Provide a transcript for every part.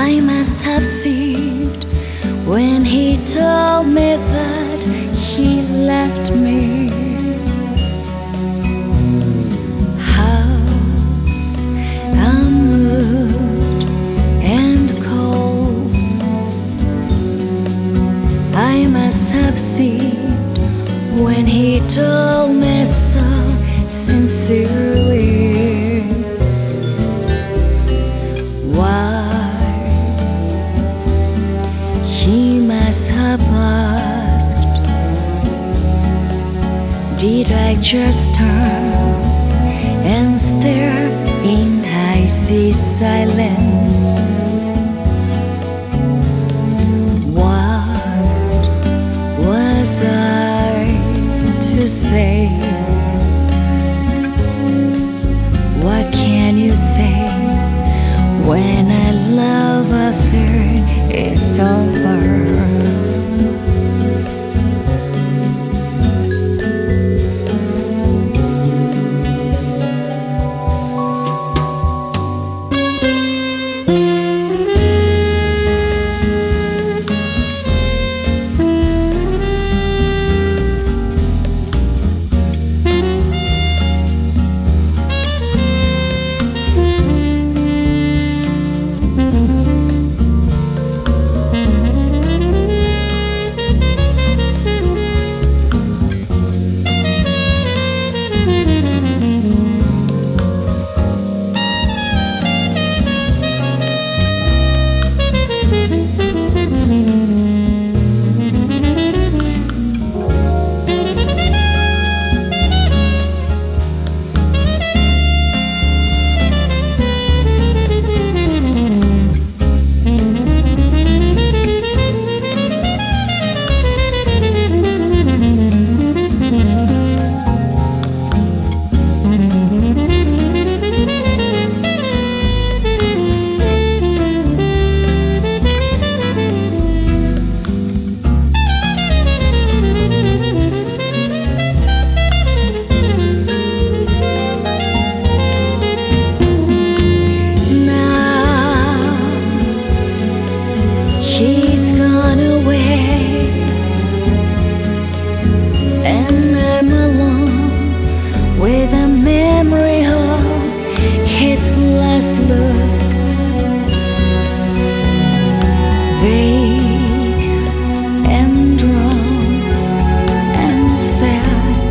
I must have seen when he told me that he left me. How I'm moved and cold. I must have seen when he told me so sincerely. Why he must have asked. Did I just turn and stare in icy silence? What was I to say? What can you say when a love affair is over? He's gone away, and I'm alone with a memory of his last look. Vague and drawn and sad,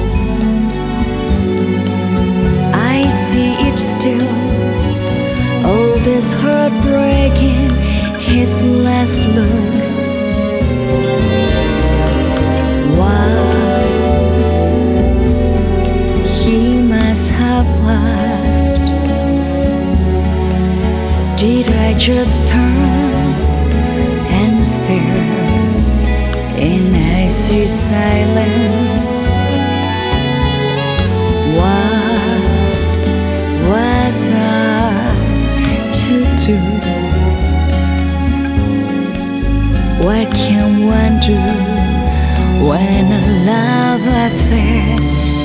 I see it still. All this heartbreaking, his last look. Why he must have asked. Did I just turn and stare in icy silence? What was I to do? What can one do when a love affair